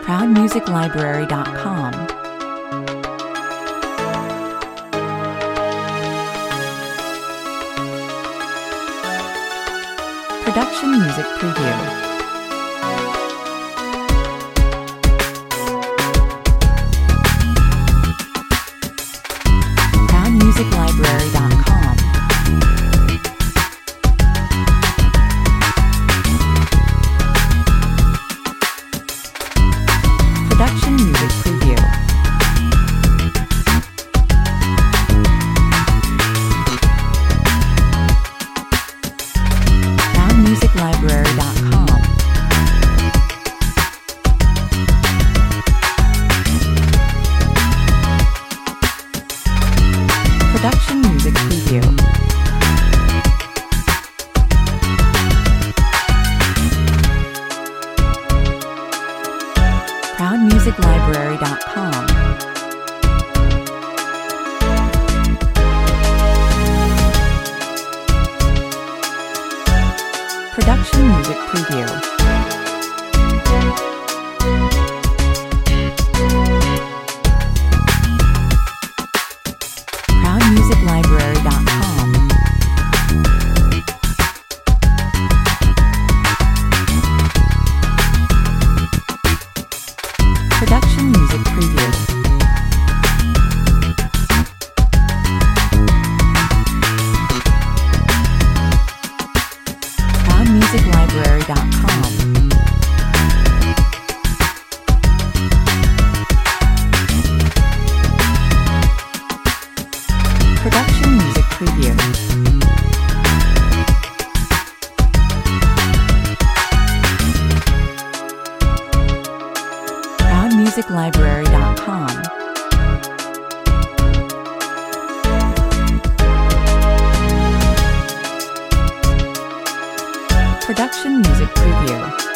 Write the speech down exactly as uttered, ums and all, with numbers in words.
proud music library dot com. Production Music Preview. proud music library dot com. Production Music Preview. proud music library dot com. Production Music Preview. proud music library dot com. Production Music Preview. proud music library dot com. Production Music Preview. proud music library dot com. Production Music Preview. proud music library dot com. Production Music Preview.